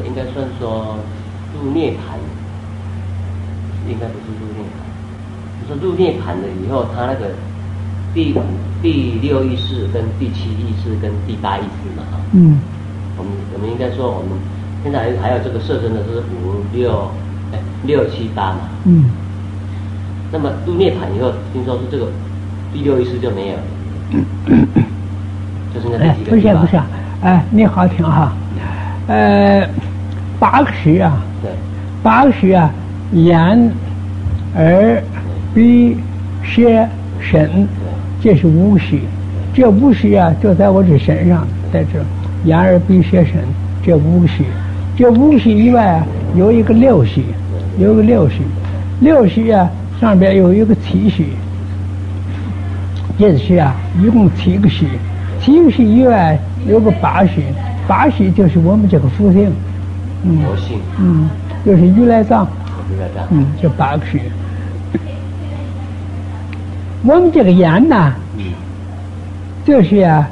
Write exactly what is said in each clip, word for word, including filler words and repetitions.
应该算说入涅盘，应该不是入涅盘。你说入涅盘了以后，他那个第第六意识跟第七意识跟第八意识嘛，哈。嗯。我们我们应该说，我们现在还还有这个色身的是五六哎六七八嘛。嗯。那么入涅盘以后，听说是这个第六意识就没有了。嗯。就是那第几个？不是不是，哎，你好听哈。呃，八个识啊，对，八个识啊，眼、耳、鼻、舌、身，这是五识。这五识啊，就在我这身上，在这眼、耳、鼻、舌、身这五识。这五识以外啊，有一个六识，有一个六识，六识啊上边有一个七识。这是啊，一共七个识，七个识以外有个八识。八识就是我们这个福性，嗯，嗯，就是如来藏，嗯，这八个识。我们这个眼呐，就是啊，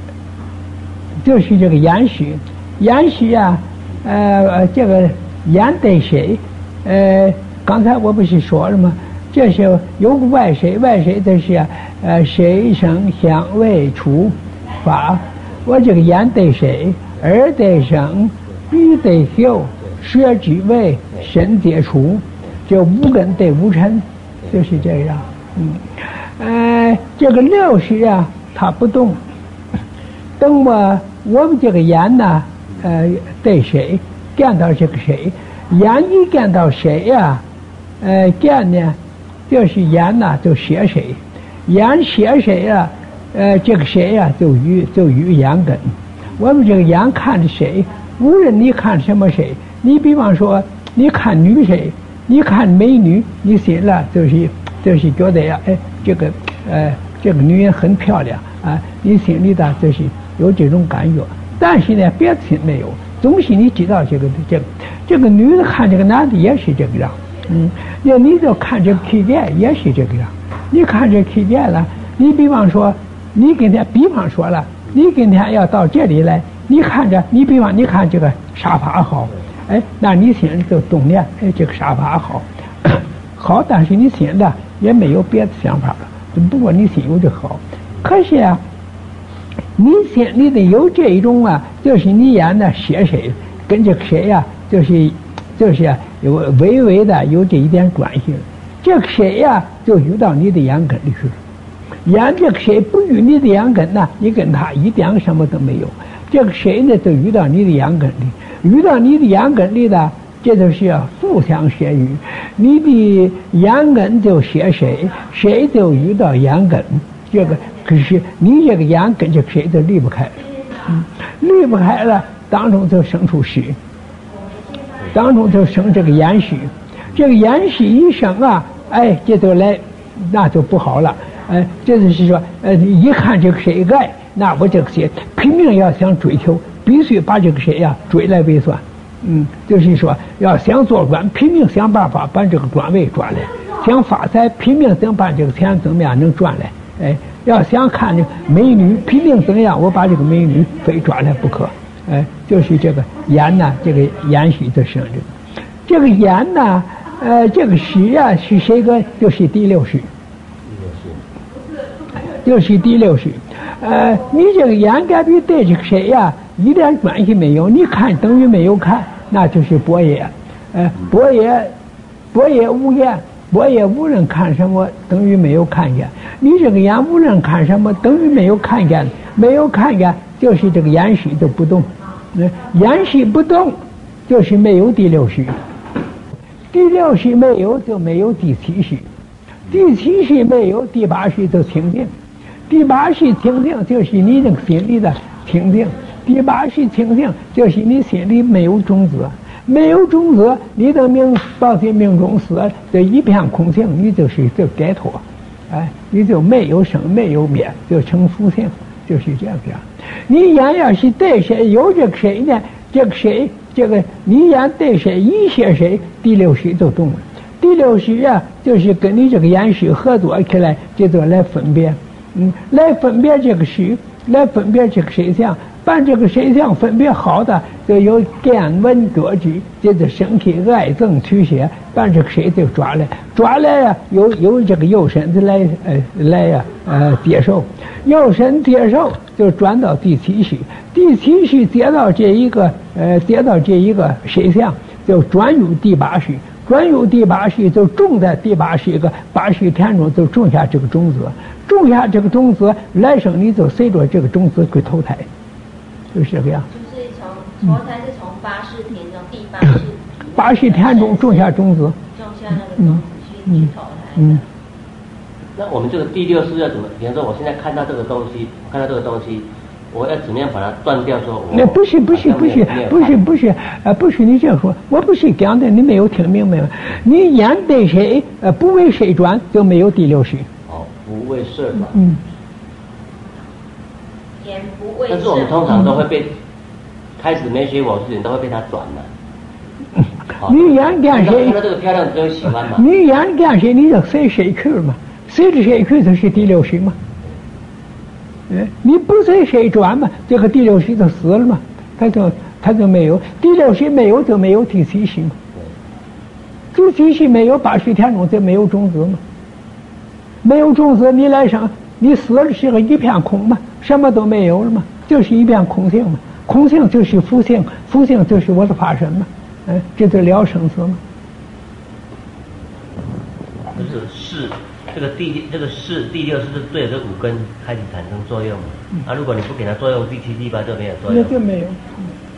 就是这个眼识，眼识啊，呃，这个眼对谁？呃，刚才我不是说了吗？这是有个外谁，外谁就是啊，呃，谁声香味触法。我这个眼对谁，耳对声，鼻对嗅，舌知味，身接触，这五根对五尘，就是这样。嗯，呃，这个六识啊，它不动。等我我们这个眼呢，呃，对谁，见到这个谁，眼一见到谁呀、啊，呃，见呢，就是眼呐、啊、就写谁，眼写谁啊？呃，这个谁呀、啊，就与就与眼根。我们这个眼看着谁，无论你看什么谁，你比方说你看女谁，你看美女，你心了就是就是觉得呀，哎，这个呃这个女人很漂亮啊，你心里的就是有这种感觉。但是呢，别的心没有，总是你知道这个这个这个女的看这个男的也是这个样，嗯，那你就看这个 K 店也是这个样，你看这 K 店了，你比方说。你今天比方说了，你今天要到这里来，你看着，你比方你看这个沙发好，哎，那你心里就动念，哎，这个沙发好，好，但是你心里也没有别的想法了，不过你心有这好。可是啊，你心里的有这一种啊，就是你眼呢写谁，跟这个谁呀、啊，就是就是啊，有微微的有这一点关系。这个谁呀、啊，就遇到你的眼根里去了。眼这个谁不与你的眼根呢？你跟他一点什么都没有。这个谁呢，就遇到你的眼根里，遇到你的眼根里的，这就是互相摄与。你的眼根就摄谁，谁就遇到眼根。这个可是你这个眼跟这个谁就离不开了，嗯，离不开了，当中就生出识，当中就生这个眼识。这个眼识一生啊，哎，这就来，那就不好了。呃，这就是说，呃，一看这个谁爱，那我这个谁拼命要想追求，必须把这个谁呀、啊、追来为算，嗯，就是说要想做官，拼命想办法把这个官位赚来；想发财，拼命想把这个钱怎么样能赚来。哎，要想看这个美女，拼命怎么样，我把这个美女非赚来不可。哎，就是这个眼呐，这个眼识的生这个，这个眼呐，呃，这个识啊是谁个？就是第六识。就是第六识，呃，你这个眼根比对这个谁呀、啊，一点关系没有。你看等于没有看，那就是波叶，呃，波叶，波叶无眼，波叶无论看什么等于没有看见。你这个眼无论看什么等于没有看见，没有看见就是这个眼识就不动，嗯，眼识不动就是没有第六识，第六识没有就没有第七识，第七识没有第八识就清净。第八识清净就是你这个心里的清净，第八识清净就是你心里没有种子，没有种子，你的命到底命中死，这一片空性，你就是就解脱，哎，你就没有生没有灭，就成福性，就是这样子。你眼要是对谁有这个谁呢？这个谁，这个你眼对谁一些谁，第六识就动了。第六识啊，就是跟你这个眼识合作起来，这就来分别。嗯，来分别这个识，来分别这个谁相， 把这个水相分别好的，就有见闻觉知，就是身体爱憎取舍，把这个水就抓来，抓来呀、啊，由由这个右身子来呃来呀呃接受，右身接受就转到第七识，第七识接到这一个呃接到这一个水相，就转入第八识。转入第八识，就种在第八识一个八识田中，就种下这个种子，种下这个种子，来生你就随着这个种子去投胎，就是这个样。 就是从投胎是从八识田中第八识， 八识田中种下种子， 种下那个种子去去投胎。 嗯。 那我们这个第六识要怎么？比方说，我现在看到这个东西，看到这个东西。我要怎么样把它断掉？说我那不是不是不是不是不是呃不是你这样说，我不是讲的，你没有听明白吗？你眼对谁呃不为谁转，就没有第六识。 哦，不为色转。 嗯。 眼不为色。 但是我们通常都会被、嗯、开始没学佛之前都会被他转了。 嗯、你眼见谁？ 看到这个漂亮就会喜欢嘛。 你眼见谁，你就随谁去嘛，随着谁去就是第六识嘛。嗯，你不随谁转嘛，这个第六识就死了嘛，他就他就没有第六识没有就没有第七识嘛，第七识没有八识田中就没有种子嘛，没有种子你来生你死了是个一片空嘛，什么都没有了嘛，就是一片空性嘛，空性就是福性，福性就是我的法身嘛，嗯，这就了生死嘛。 就是是。这个第这个是第六是对着这五根开始产生作用嘛？啊，如果你不给它作用，第七、第八就没有作用。 那就没有。